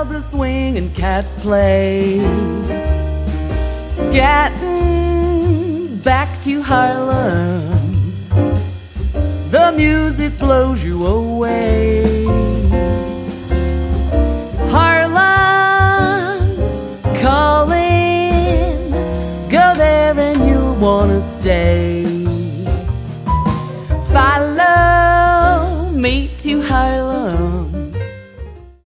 how the swinging cats play. Scatting back to Harlem, the music blows you away. Harlem's calling, go there and you'll wanna stay. Follow me to Harlem,